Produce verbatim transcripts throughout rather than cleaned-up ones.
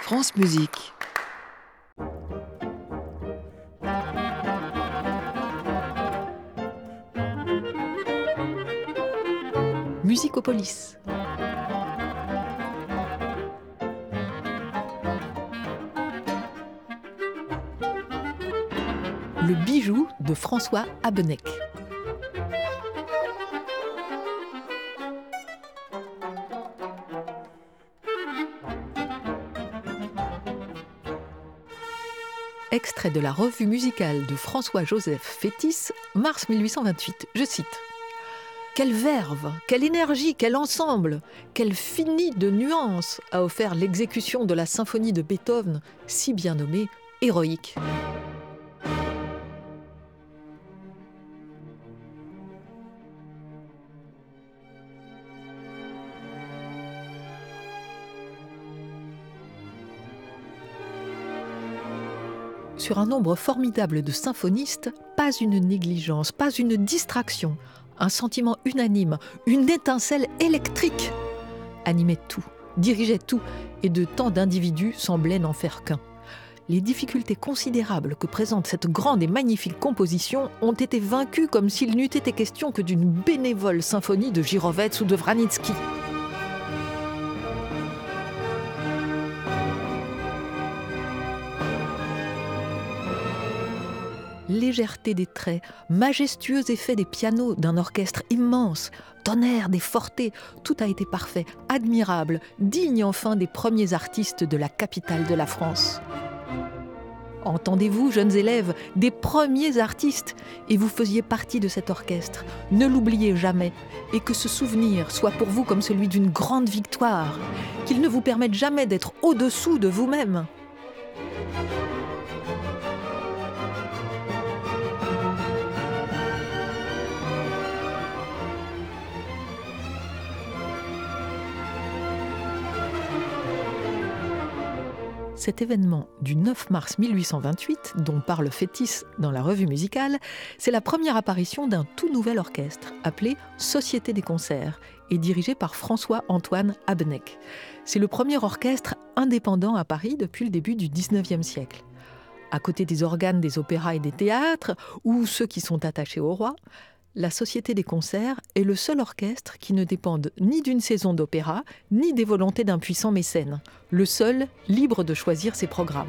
France Musique. Musicopolis. Le bijou de François Habeneck. Extrait de la revue musicale de François-Joseph Fétis, mars mille huit cent vingt-huit. Je cite. « Quelle verve, quelle énergie, quel ensemble, quel fini de nuances a offert l'exécution de la symphonie de Beethoven, si bien nommée héroïque. » Sur un nombre formidable de symphonistes, pas une négligence, pas une distraction, un sentiment unanime, une étincelle électrique animait tout, dirigeait tout, et de tant d'individus semblaient n'en faire qu'un. Les difficultés considérables que présente cette grande et magnifique composition ont été vaincues comme s'il n'eût été question que d'une bénévole symphonie de Girovets ou de Vranitzky. Légèreté des traits, majestueux effet des pianos d'un orchestre immense, tonnerre des fortés, tout a été parfait, admirable, digne enfin des premiers artistes de la capitale de la France. Entendez-vous, jeunes élèves, des premiers artistes, et vous faisiez partie de cet orchestre. Ne l'oubliez jamais, et que ce souvenir soit pour vous comme celui d'une grande victoire, qu'il ne vous permette jamais d'être au-dessous de vous-même. Cet événement du neuf mars mille huit cent vingt-huit, dont parle Fétis dans la revue musicale, c'est la première apparition d'un tout nouvel orchestre, appelé Société des concerts, et dirigé par François-Antoine Habeneck. C'est le premier orchestre indépendant à Paris depuis le début du dix-neuvième siècle. À côté des organes des opéras et des théâtres, ou ceux qui sont attachés au roi, la Société des concerts est le seul orchestre qui ne dépende ni d'une saison d'opéra, ni des volontés d'un puissant mécène. Le seul libre de choisir ses programmes.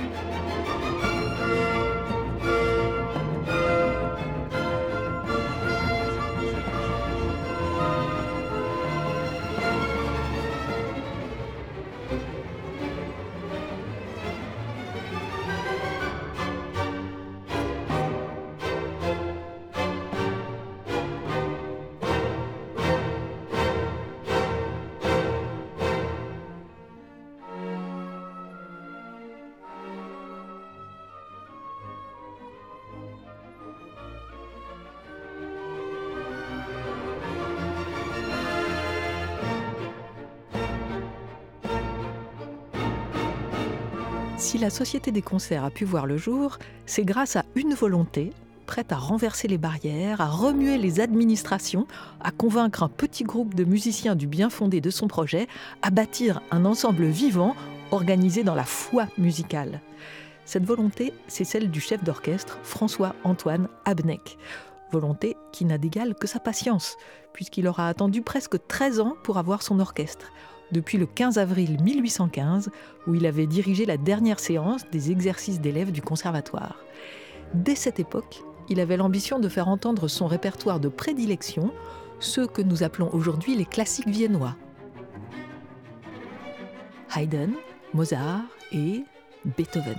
Si la Société des concerts a pu voir le jour, c'est grâce à une volonté, prête à renverser les barrières, à remuer les administrations, à convaincre un petit groupe de musiciens du bien fondé de son projet, à bâtir un ensemble vivant, organisé dans la foi musicale. Cette volonté, c'est celle du chef d'orchestre François-Antoine Habeneck. Volonté qui n'a d'égal que sa patience, puisqu'il aura attendu presque treize ans pour avoir son orchestre. Depuis le quinze avril mille huit cent quinze, où il avait dirigé la dernière séance des exercices d'élèves du conservatoire. Dès cette époque, il avait l'ambition de faire entendre son répertoire de prédilection, ceux que nous appelons aujourd'hui les classiques viennois. Haydn, Mozart et Beethoven.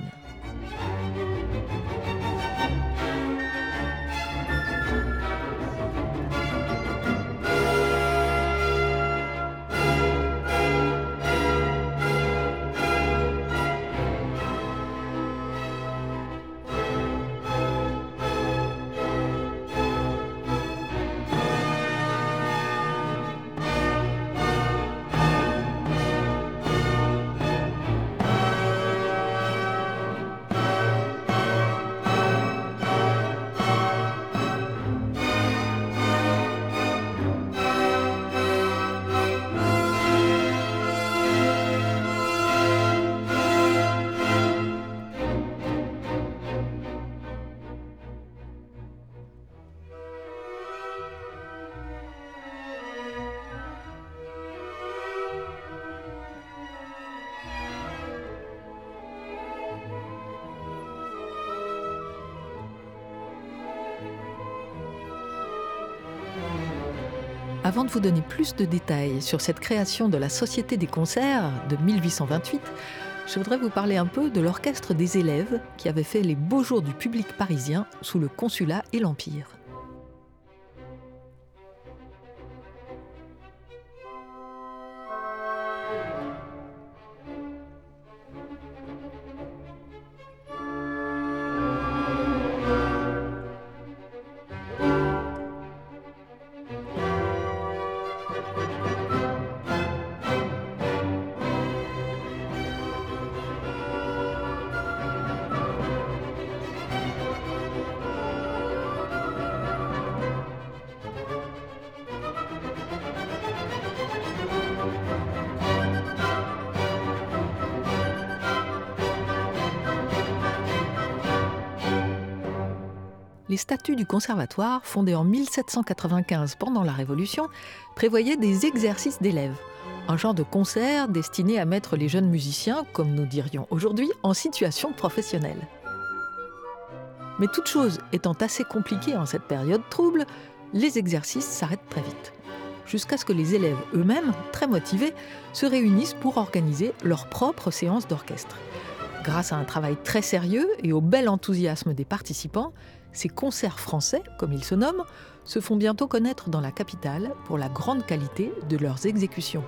Avant de vous donner plus de détails sur cette création de la Société des concerts de mille huit cent vingt-huit, je voudrais vous parler un peu de l'orchestre des élèves qui avait fait les beaux jours du public parisien sous le Consulat et l'Empire. Les statuts du conservatoire, fondés en mille sept cent quatre-vingt-quinze pendant la Révolution, prévoyaient des exercices d'élèves, un genre de concert destiné à mettre les jeunes musiciens, comme nous dirions aujourd'hui, en situation professionnelle. Mais toute chose étant assez compliquée en cette période trouble, les exercices s'arrêtent très vite, jusqu'à ce que les élèves eux-mêmes, très motivés, se réunissent pour organiser leur propre séance d'orchestre. Grâce à un travail très sérieux et au bel enthousiasme des participants, ces concerts français, comme ils se nomment, se font bientôt connaître dans la capitale pour la grande qualité de leurs exécutions.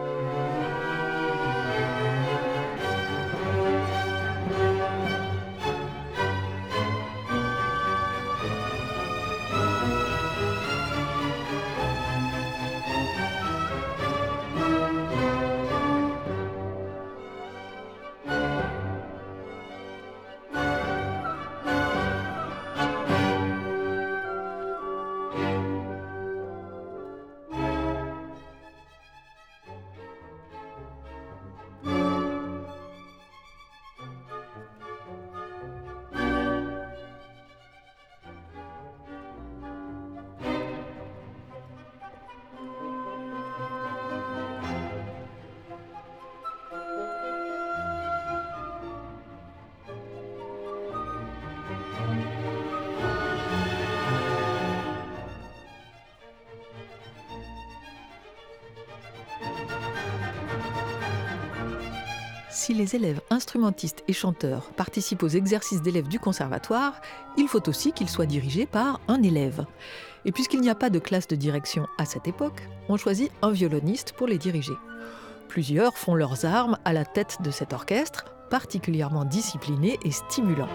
Si les élèves instrumentistes et chanteurs participent aux exercices d'élèves du conservatoire, il faut aussi qu'ils soient dirigés par un élève. Et puisqu'il n'y a pas de classe de direction à cette époque, on choisit un violoniste pour les diriger. Plusieurs font leurs armes à la tête de cet orchestre, particulièrement discipliné et stimulant.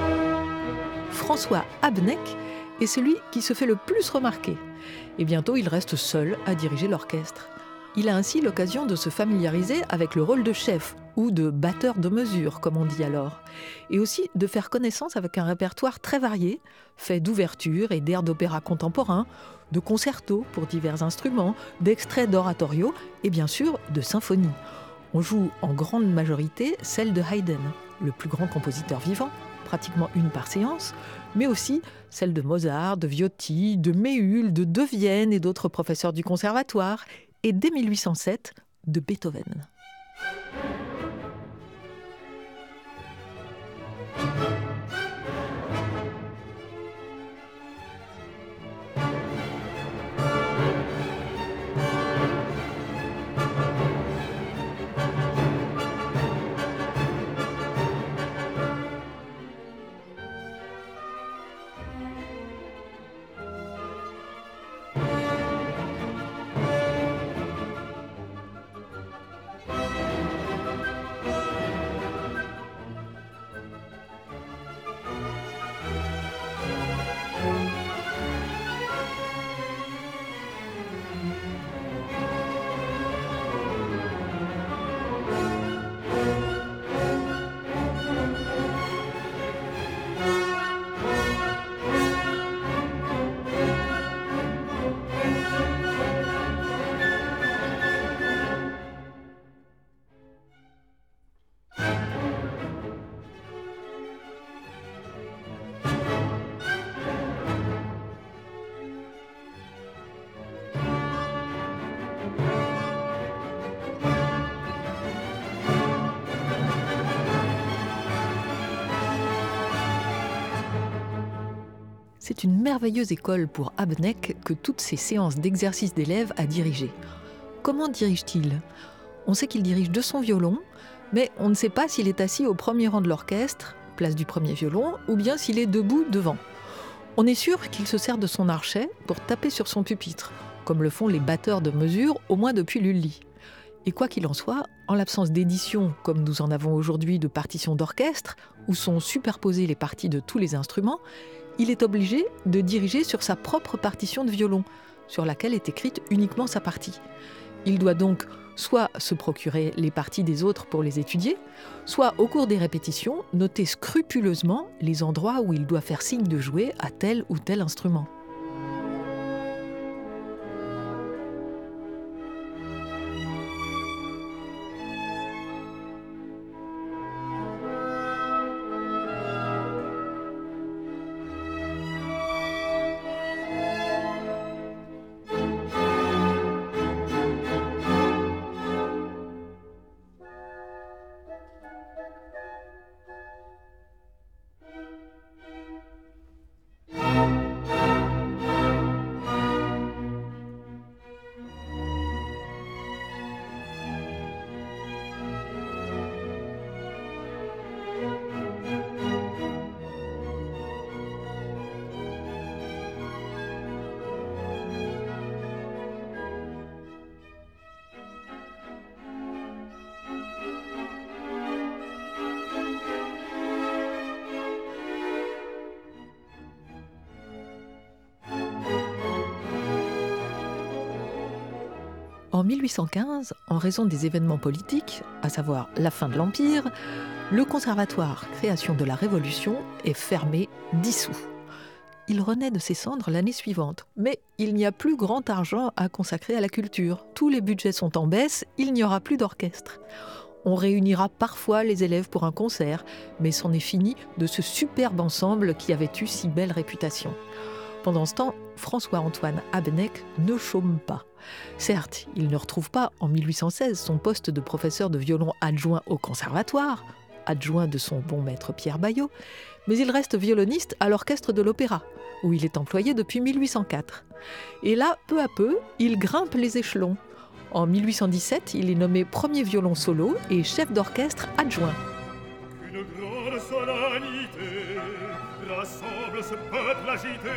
François Habeneck est celui qui se fait le plus remarquer. Et bientôt, il reste seul à diriger l'orchestre. Il a ainsi l'occasion de se familiariser avec le rôle de chef ou de batteur de mesure, comme on dit alors, et aussi de faire connaissance avec un répertoire très varié, fait d'ouvertures et d'airs d'opéra contemporains, de concertos pour divers instruments, d'extraits d'oratorio et bien sûr de symphonies. On joue en grande majorité celle de Haydn, le plus grand compositeur vivant, pratiquement une par séance, mais aussi celle de Mozart, de Viotti, de Méhul, de De Vienne et d'autres professeurs du conservatoire, et dès mille huit cent sept, de Beethoven. C'est une merveilleuse école pour Habeneck que toutes ces séances d'exercice d'élèves a dirigées. Comment dirige-t-il ? On sait qu'il dirige de son violon, mais on ne sait pas s'il est assis au premier rang de l'orchestre, place du premier violon, ou bien s'il est debout devant. On est sûr qu'il se sert de son archet pour taper sur son pupitre, comme le font les batteurs de mesure, au moins depuis Lully. Et quoi qu'il en soit, en l'absence d'édition, comme nous en avons aujourd'hui de partitions d'orchestre, où sont superposées les parties de tous les instruments, il est obligé de diriger sur sa propre partition de violon, sur laquelle est écrite uniquement sa partie. Il doit donc soit se procurer les parties des autres pour les étudier, soit au cours des répétitions, noter scrupuleusement les endroits où il doit faire signe de jouer à tel ou tel instrument. En mille huit cent quinze, en raison des événements politiques, à savoir la fin de l'Empire, le conservatoire Création de la Révolution est fermé, dissous. Il renaît de ses cendres l'année suivante, mais il n'y a plus grand argent à consacrer à la culture. Tous les budgets sont en baisse, il n'y aura plus d'orchestre. On réunira parfois les élèves pour un concert, mais c'en est fini de ce superbe ensemble qui avait eu si belle réputation. Pendant ce temps, François-Antoine Habeneck ne chôme pas. Certes, il ne retrouve pas en mille huit cent seize son poste de professeur de violon adjoint au conservatoire, adjoint de son bon maître Pierre Baillot, mais il reste violoniste à l'orchestre de l'Opéra, où il est employé depuis mille huit cent quatre. Et là, peu à peu, il grimpe les échelons. En mille huit cent dix-sept, il est nommé premier violon solo et chef d'orchestre adjoint. Une grande solennité rassemble ce peuple agité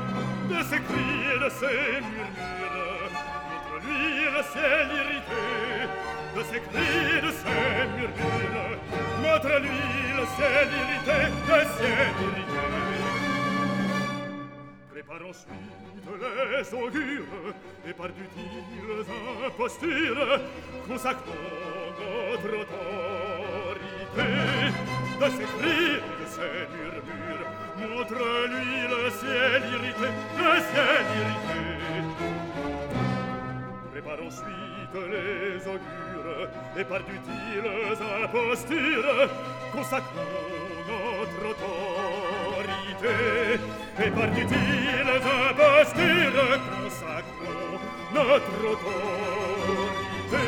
de ses cris et de ses murmures. Contre lui le ciel irrité, de ses cris et de ses murmures. Contre lui le ciel irrité, le ciel irrité. Prépare ensuite les augures et par d'utiles impostures consacrons notre autorité. De ses cris et de ses murmures, montre-lui le ciel irrité, le ciel irrité. Prépare ensuite les augures et par d'utiles impostures consacrons notre autorité. Et par d'utiles impostures consacrons notre autorité.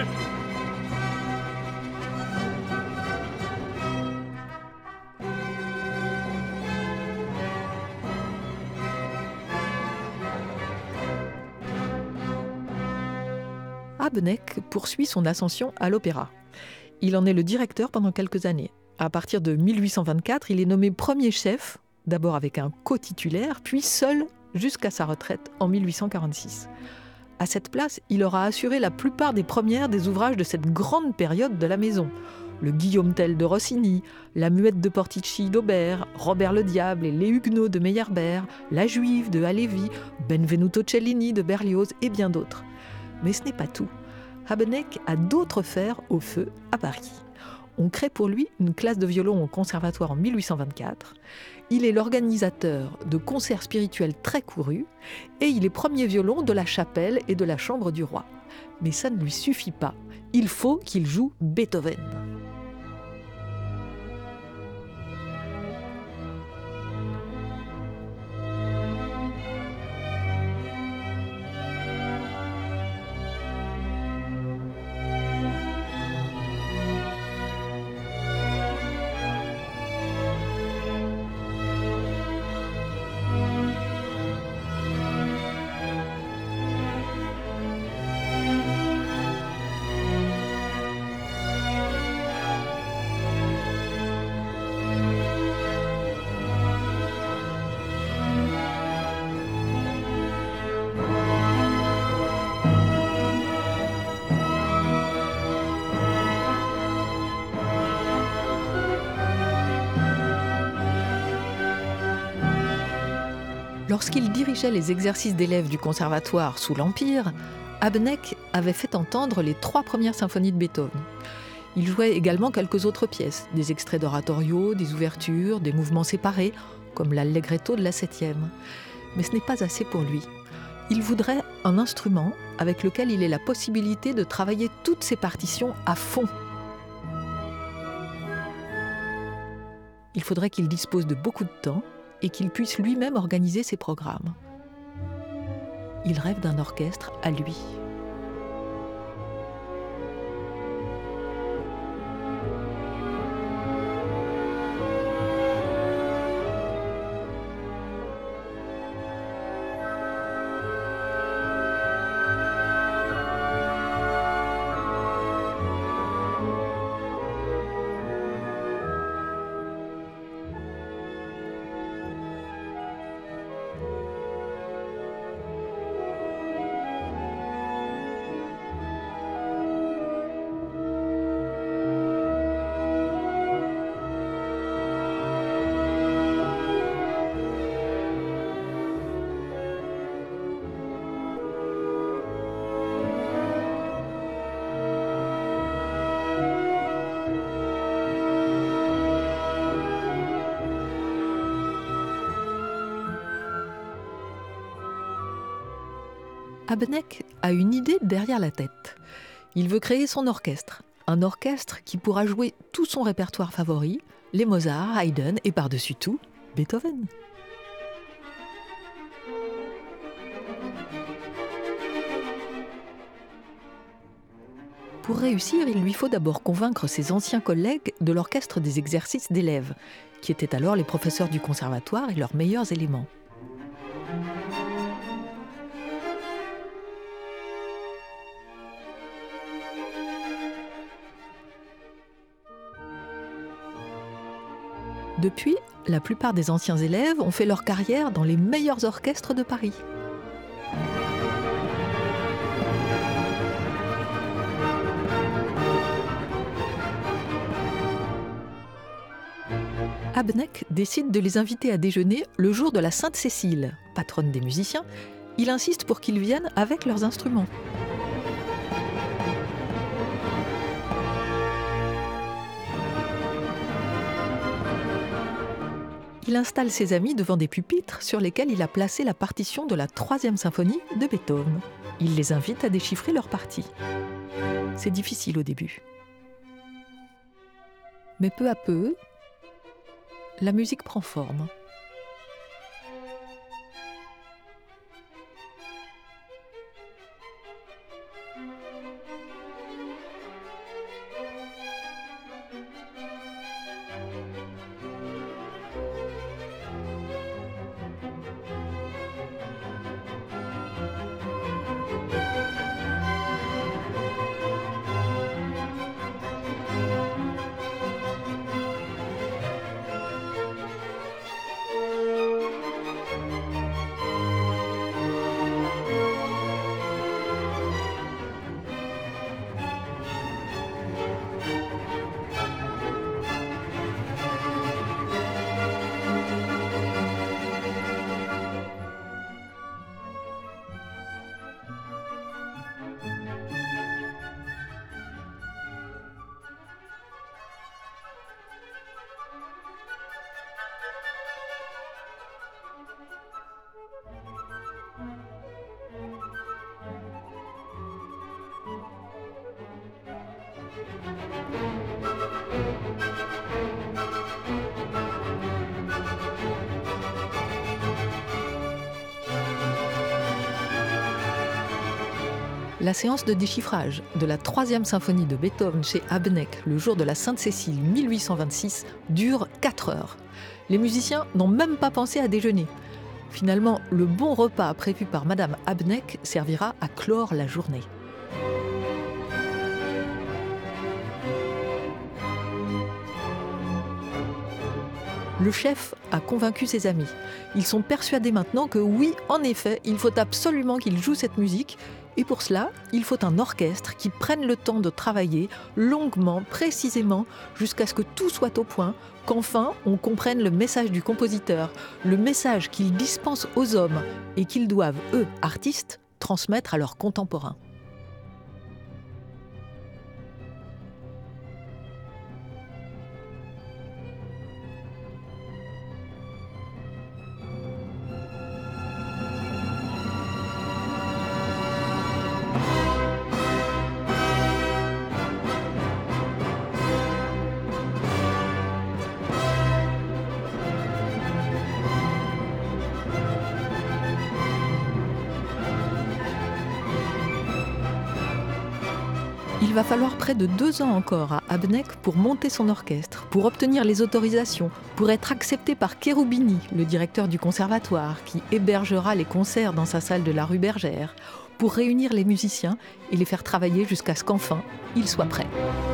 Habeneck poursuit son ascension à l'opéra. Il en est le directeur pendant quelques années. À partir de mille huit cent vingt-quatre, il est nommé premier chef, d'abord avec un co-titulaire, puis seul jusqu'à sa retraite en mille huit cent quarante-six. À cette place, il aura assuré la plupart des premières des ouvrages de cette grande période de la maison. Le Guillaume Tell de Rossini, la Muette de Portici d'Aubert, Robert le Diable et les Huguenots de Meyerbeer, la Juive de Halévy, Benvenuto Cellini de Berlioz et bien d'autres. Mais ce n'est pas tout. Habeneck a d'autres fers au feu à Paris. On crée pour lui une classe de violon au conservatoire en mille huit cent vingt-quatre. Il est l'organisateur de concerts spirituels très courus et il est premier violon de la chapelle et de la chambre du roi. Mais ça ne lui suffit pas. Il faut qu'il joue Beethoven. Lorsqu'il dirigeait les exercices d'élèves du conservatoire sous l'Empire, Habeneck avait fait entendre les trois premières symphonies de Beethoven. Il jouait également quelques autres pièces, des extraits d'oratorios, des ouvertures, des mouvements séparés, comme l'allegretto de la septième. Mais ce n'est pas assez pour lui. Il voudrait un instrument avec lequel il ait la possibilité de travailler toutes ses partitions à fond. Il faudrait qu'il dispose de beaucoup de temps et qu'il puisse lui-même organiser ses programmes. Il rêve d'un orchestre à lui. Habeneck a une idée derrière la tête. Il veut créer son orchestre, un orchestre qui pourra jouer tout son répertoire favori, les Mozart, Haydn et par-dessus tout, Beethoven. Pour réussir, il lui faut d'abord convaincre ses anciens collègues de l'orchestre des exercices d'élèves, qui étaient alors les professeurs du conservatoire et leurs meilleurs éléments. Depuis, la plupart des anciens élèves ont fait leur carrière dans les meilleurs orchestres de Paris. Habeneck décide de les inviter à déjeuner le jour de la Sainte-Cécile, patronne des musiciens. Il insiste pour qu'ils viennent avec leurs instruments. Il installe ses amis devant des pupitres sur lesquels il a placé la partition de la troisième symphonie de Beethoven. Il les invite à déchiffrer leur partie. C'est difficile au début. Mais peu à peu, la musique prend forme. La séance de déchiffrage de la troisième symphonie de Beethoven chez Habeneck le jour de la Sainte-Cécile mille huit cent vingt-six dure quatre heures. Les musiciens n'ont même pas pensé à déjeuner. Finalement, le bon repas prévu par Madame Habeneck servira à clore la journée. Le chef a convaincu ses amis. Ils sont persuadés maintenant que oui, en effet, il faut absolument qu'il joue cette musique Et pour cela, il faut un orchestre qui prenne le temps de travailler longuement, précisément, jusqu'à ce que tout soit au point, qu'enfin on comprenne le message du compositeur, le message qu'il dispense aux hommes et qu'ils doivent, eux, artistes, transmettre à leurs contemporains. Il va falloir près de deux ans encore à Abneck pour monter son orchestre, pour obtenir les autorisations, pour être accepté par Cherubini, le directeur du conservatoire, qui hébergera les concerts dans sa salle de la rue Bergère, pour réunir les musiciens et les faire travailler jusqu'à ce qu'enfin, ils soient prêts.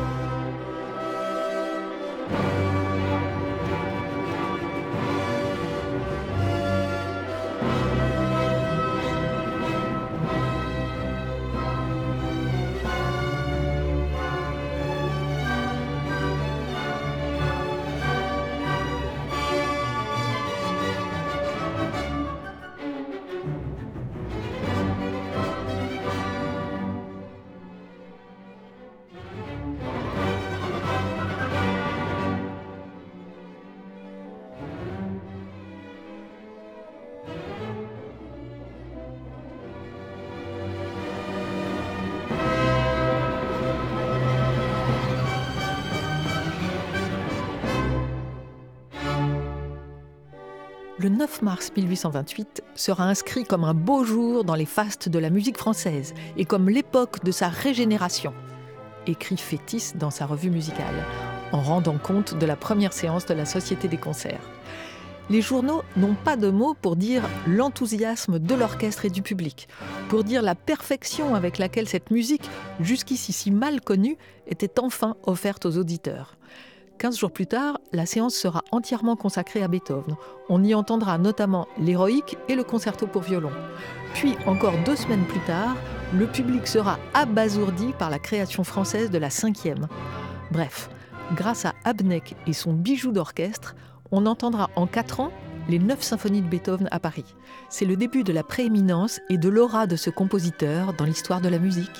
Le neuf mars mille huit cent vingt-huit sera inscrit comme un beau jour dans les fastes de la musique française et comme l'époque de sa régénération, écrit Fétis dans sa revue musicale, en rendant compte de la première séance de la Société des concerts. Les journaux n'ont pas de mots pour dire l'enthousiasme de l'orchestre et du public, pour dire la perfection avec laquelle cette musique, jusqu'ici si mal connue, était enfin offerte aux auditeurs. Quinze jours plus tard, la séance sera entièrement consacrée à Beethoven. On y entendra notamment l'héroïque et le concerto pour violon. Puis, encore deux semaines plus tard, le public sera abasourdi par la création française de la cinquième. Bref, grâce à Abneck et son bijou d'orchestre, on entendra en quatre ans les neuf symphonies de Beethoven à Paris. C'est le début de la prééminence et de l'aura de ce compositeur dans l'histoire de la musique.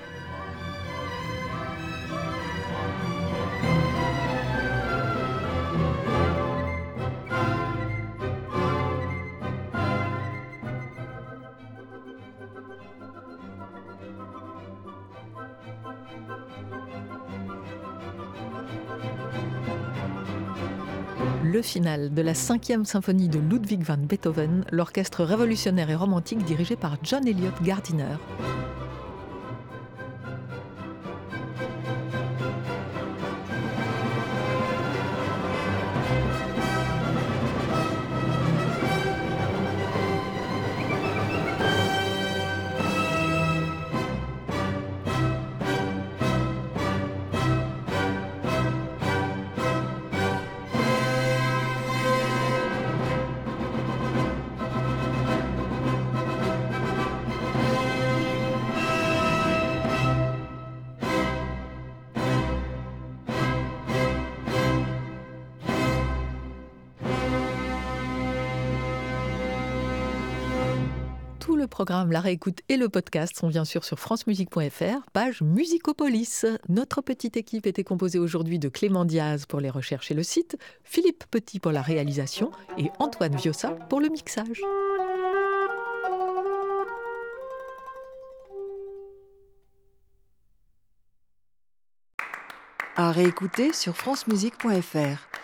Le final de la cinquième symphonie de Ludwig van Beethoven, l'orchestre révolutionnaire et romantique dirigé par John Eliot Gardiner. Tout le programme, la réécoute et le podcast sont bien sûr sur francemusique point f r, page Musicopolis. Notre petite équipe était composée aujourd'hui de Clément Diaz pour les recherches et le site, Philippe Petit pour la réalisation et Antoine Viossa pour le mixage. À réécouter sur francemusique point f r.